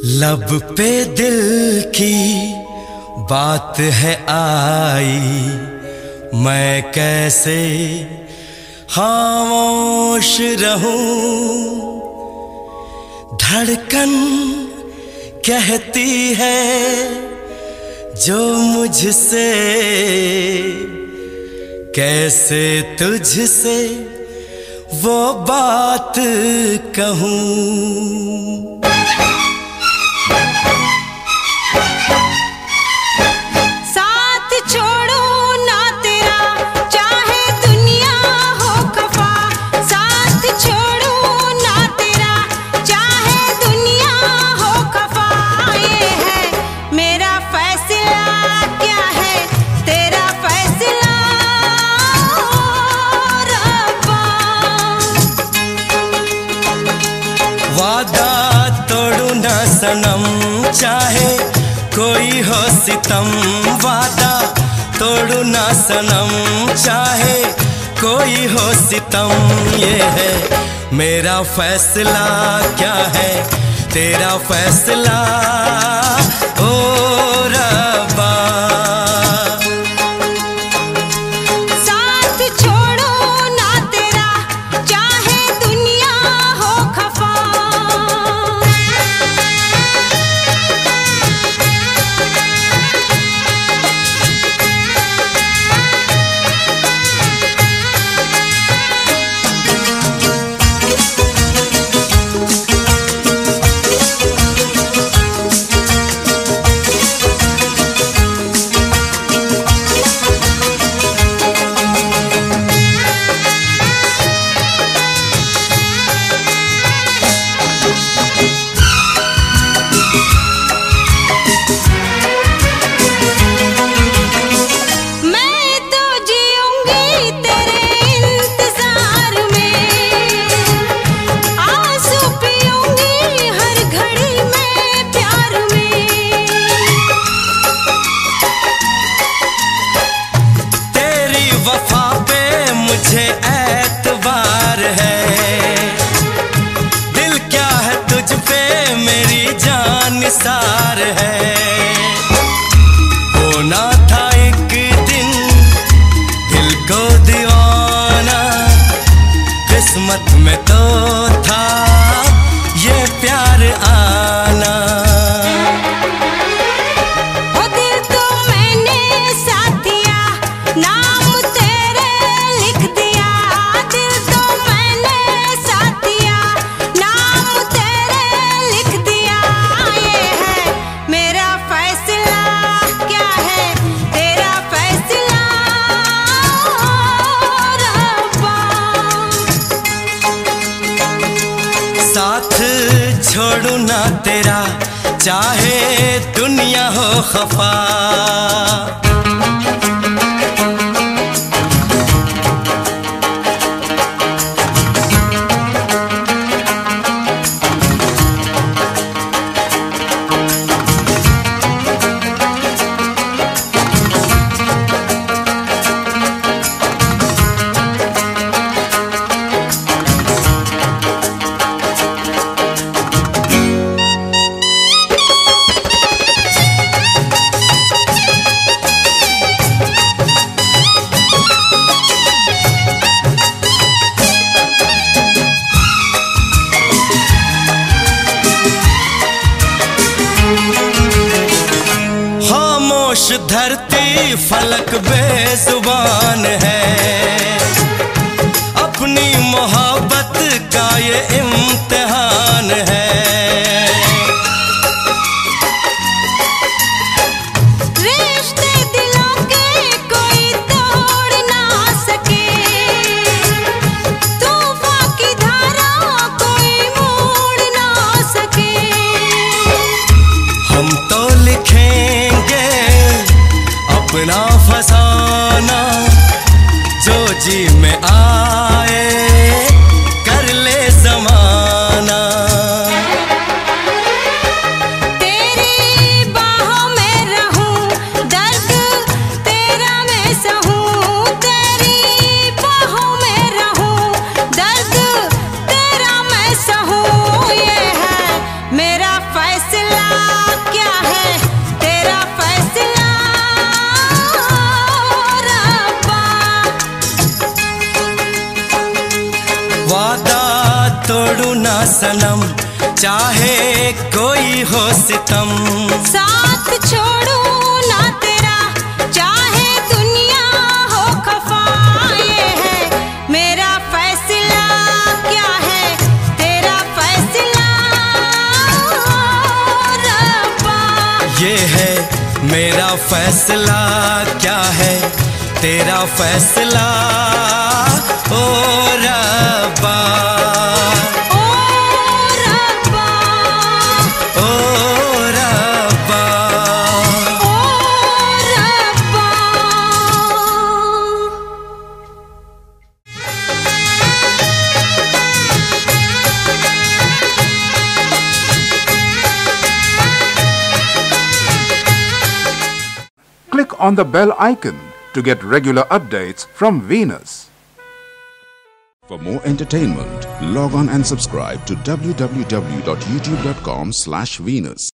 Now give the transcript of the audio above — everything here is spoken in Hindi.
लब पे दिल की बात है आई, मैं कैसे खामोश रहूं। धड़कन कहती है जो मुझसे, कैसे तुझसे वो बात कहूं। वादा तोड़ू ना सनम, चाहे कोई हो सितम। वादा तोड़ू ना सनम, चाहे कोई हो सितम। ये है मेरा फैसला, क्या है तेरा फैसला ओ रब्बा। वफा पे मुझे एतबार है, दिल क्या है तुझ पे मेरी जान निसार है। होना था एक दिन दिल को दीवाना, किस्मत में तो था ये प्यार आना। साथ छोड़ू ना तेरा, चाहे दुनिया हो खफा। खामोश धरती फलक बेजुबान है, अपनी मोहब्बत का ये इम्तिहान है। रिश्ते दिलों के कोई तोड़ ना सके, तूफान की धारा कोई मोड़ ना सके। हम तो लिखेंगे अपना फसाना, सनम, चाहे कोई हो सितम। साथ छोड़ू ना तेरा, चाहे दुनिया हो खफा। ये है मेरा फैसला, क्या है तेरा फैसला रब्बा। ये है मेरा फैसला, क्या है तेरा फैसला ओ रब्बा। ओ रब्बा, ओ रब्बा, ओ रब्बा। Click on the bell icon to get regular updates from Venus. For more entertainment, log on and subscribe to www.youtube.com/Venus.